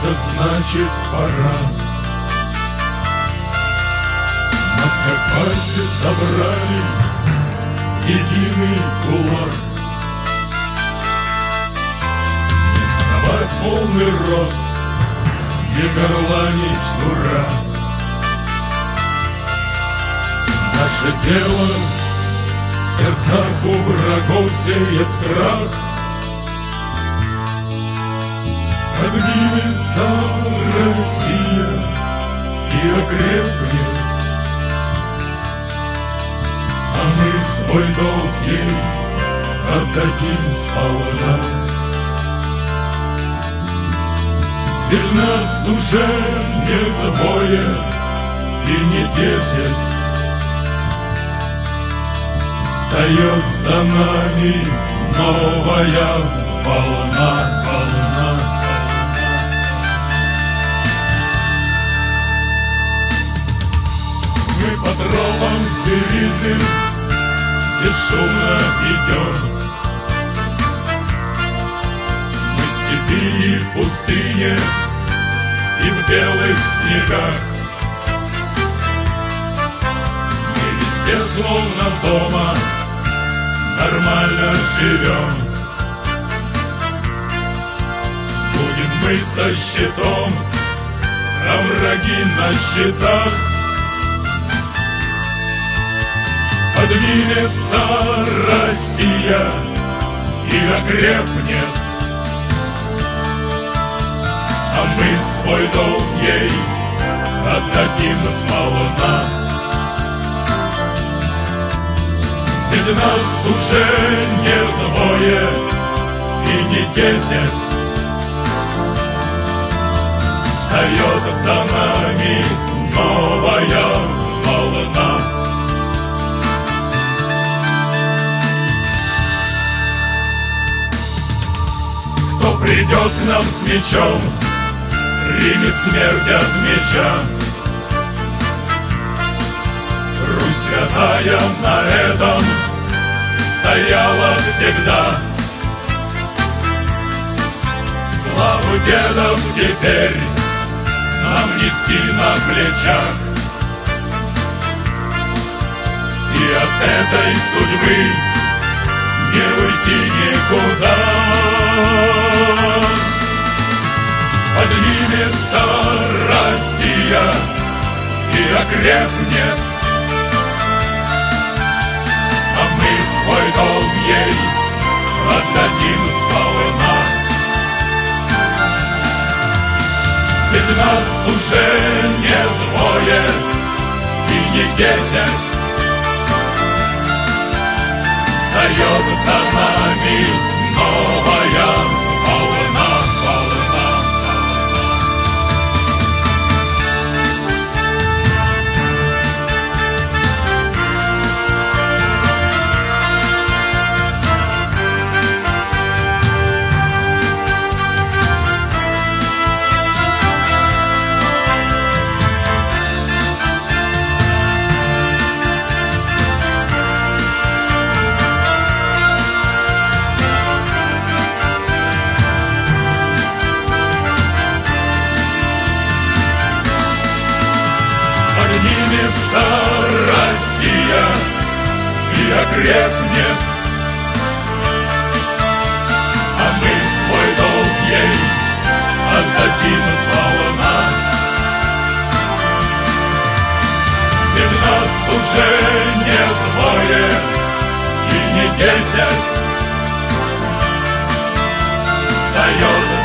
это значит пора. Нас как пальцы собрали в единый кулак. Не вставать полный рост, не горланить ура. Наше дело в сердцах у врагов сеет страх. Поднимется Россия и окрепнет, а мы свой долг ей отдадим сполна. Ведь нас уже не двое и не 10, встает за нами новая волна, волна. Мы по тропам звериным бесшумно идем. Мы в степи и в пустыне, и в белых снегах. Мы везде словно дома нормально живем. Будем мы со щитом, а враги на щитах. Поднимется Россия и окрепнет, а мы свой долг ей отдадим сполна. Ведь нас уже не двое и не 10, встает за нами новая волна. Кто придет к нам с мечом, примет смерть от меча. Русь святая на этом стояла всегда. Славу дедов теперь нам нести на плечах. И от этой судьбы не уйти никуда. Поднимется Россия и окрепнет, а мы свой долг ей отдадим сполна. Ведь нас уже не двое и не 10, встает за нами новая волна, волна. Поднимется Россия и окрепнет, а мы свой долг ей отдадим сполна. Ведь нас уже не двое и не 10, встает